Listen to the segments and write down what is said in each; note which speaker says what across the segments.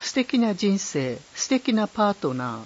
Speaker 1: 素敵な人生、素敵なパートナー。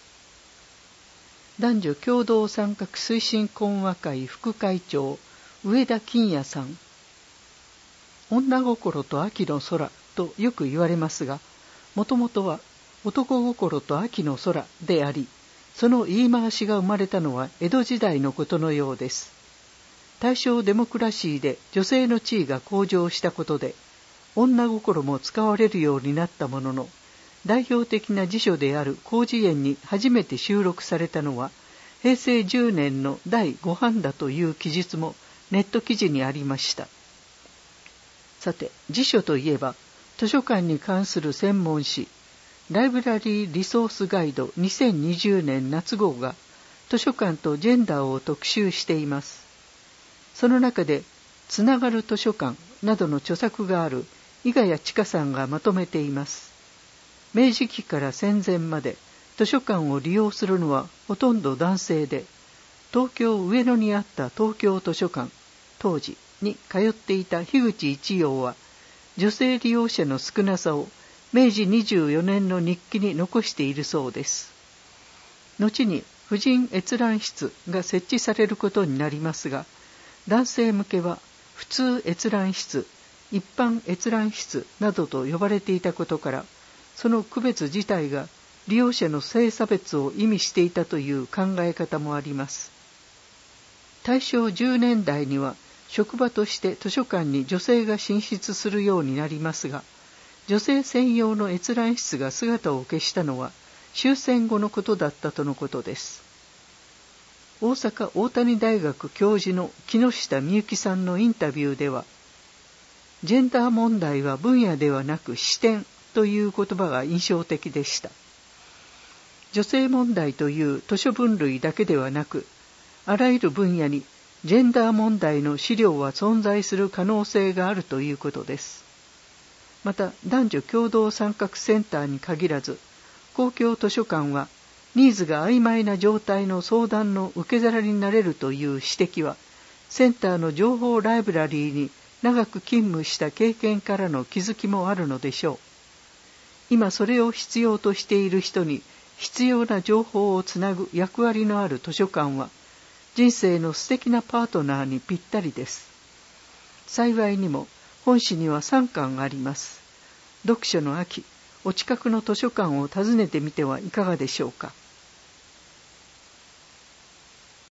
Speaker 1: 男女共同参画推進懇話会副会長、上田金也さん。女心と秋の空とよく言われますが、もともとは男心と秋の空であり、その言い回しが生まれたのは江戸時代のことのようです。大正デモクラシーで女性の地位が向上したことで、女心も使われるようになったものの、代表的な辞書である広辞苑に初めて収録されたのは、平成10年の第5版だという記述もネット記事にありました。さて、辞書といえば、図書館に関する専門誌、ライブラリーリソースガイド2020年夏号が図書館とジェンダーを特集しています。その中で、つながる図書館などの著作がある伊賀谷千佳さんがまとめています。明治期から戦前まで図書館を利用するのはほとんど男性で、東京上野にあった東京図書館、当時に通っていた樋口一葉は、女性利用者の少なさを明治24年の日記に残しているそうです。後に婦人閲覧室が設置されることになりますが、男性向けは普通閲覧室、一般閲覧室などと呼ばれていたことから、その区別自体が利用者の性差別を意味していたという考え方もあります。大正10年代には職場として図書館に女性が進出するようになりますが、女性専用の閲覧室が姿を消したのは終戦後のことだったとのことです。大阪大谷大学教授の木下美幸さんのインタビューでは、ジェンダー問題は分野ではなく視点という言葉が印象的でした。女性問題という図書分類だけではなく、あらゆる分野にジェンダー問題の資料は存在する可能性があるということです。また、男女共同参画センターに限らず、公共図書館はニーズが曖昧な状態の相談の受け皿になれるという指摘は、センターの情報ライブラリーに長く勤務した経験からの気づきもあるのでしょう。今それを必要としている人に必要な情報をつなぐ役割のある図書館は、人生の素敵なパートナーにぴったりです。幸いにも本誌には3巻あります。読書の秋、お近くの図書館を訪ねてみてはいかがでしょうか。